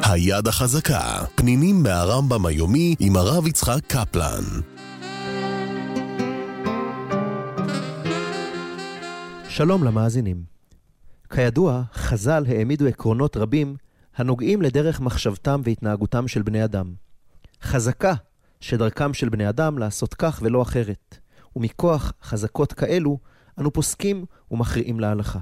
היד החזקה, פנינים מהרמב"ם היומי עם הרב יצחק קפלן. שלום למאזינים. כידוע, חז"ל העמידו עקרונות רבים הנוגעים לדרך מחשבתם והתנהגותם של בני אדם. חזקה שדרכם של בני אדם לעשות כך ולא אחרת, ומכוח חזקות כאלו אנו פוסקים ומכריעים להלכה.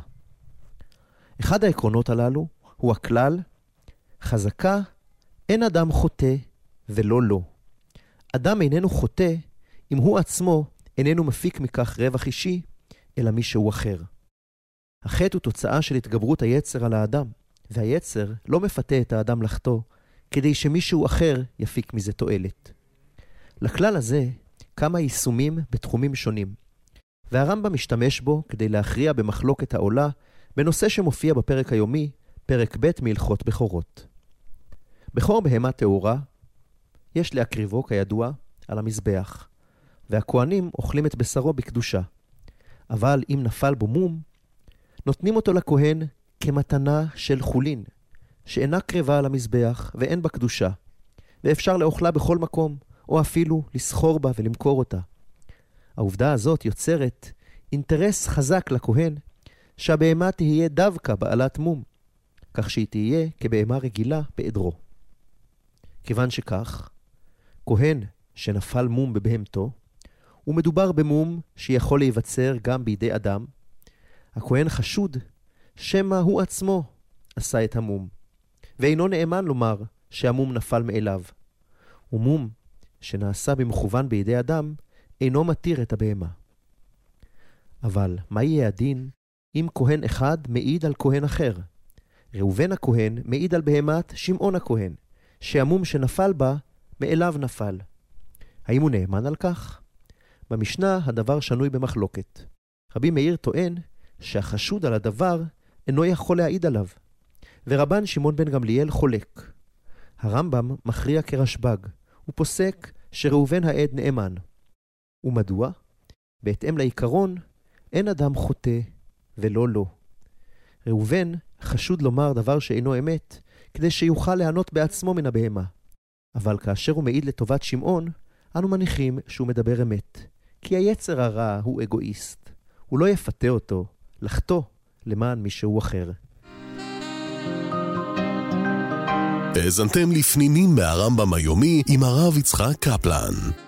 אחד העקרונות הללו הוא הכלל, חזקה אין אדם חוטא ולא לא. אדם איננו חוטא אם הוא עצמו איננו מפיק מכך רווח אישי, אלא מישהו אחר. החטא הוא תוצאה של התגברות היצר על האדם, והיצר לא מפתה את האדם לחטוא, כדי שמישהו אחר יפיק מזה תועלת. לכלל הזה כמה יישומים בתחומים שונים, והרמב"ם משתמש בו כדי להכריע במחלוקת העולה, בנושא שמופיע בפרק היומי, פרק ב' מהלכות בכורות. בכור בהמה טהורה, יש להקריבו כידוע על המזבח, והכהנים אוכלים את בשרו בקדושה. אבל אם נפל בו מום, נותנים אותו לכהן כמתנה של חולין, שאינה קרבה על המזבח ואין בה קדושה, ואפשר לאוכלה בכל מקום, או אפילו לסחור בה ולמכור אותה. העובדה הזאת יוצרת אינטרס חזק לכהן, שהבהמה תהיה דווקא בעלת מום, כך שהיא תהיה כבהמה רגילה בעדרו. כיוון שכך, כהן שנפל מום בבהמתו, ומדובר במום שיכול להיווצר גם בידי אדם, הכהן חשוד שמא הוא עצמו עשה את המום, ואינו נאמן לומר שהמום נפל מאליו. ומום שנעשה במכוון בידי אדם אינו מתיר את הבהמה. אבל מה יהיה הדין אם כהן אחד מעיד על כהן אחר? ראובן הכהן מעיד על בהמת שמעון הכהן, שהמום שנפל בה מאליו נפל. האם הוא נאמן על כך? במשנה הדבר שנוי במחלוקת. רבי מאיר טוען שהחשוד על הדבר אינו יכול להעיד עליו, ורבן שמעון בן גמליאל חולק. הרמב"ם מכריע כרשב"ג, הוא פוסק שראובן העד נאמן. ומדוע? בהתאם לעיקרון, אין אדם חוטא ולא לא. ראובן חשוד לומר דבר שאינו אמת, כדי שיוכל לענות בעצמו מן הבהמה. אבל כאשר הוא מעיד לטובת שמעון, אנו מניחים שהוא מדבר אמת, כי היצר הרע הוא אגואיסט. הוא לא יפתה אותו לחטוא למען מישהו אחר. האזנתם לפנינים מהרמב"ם היומי עם הרב יצחק קפלן.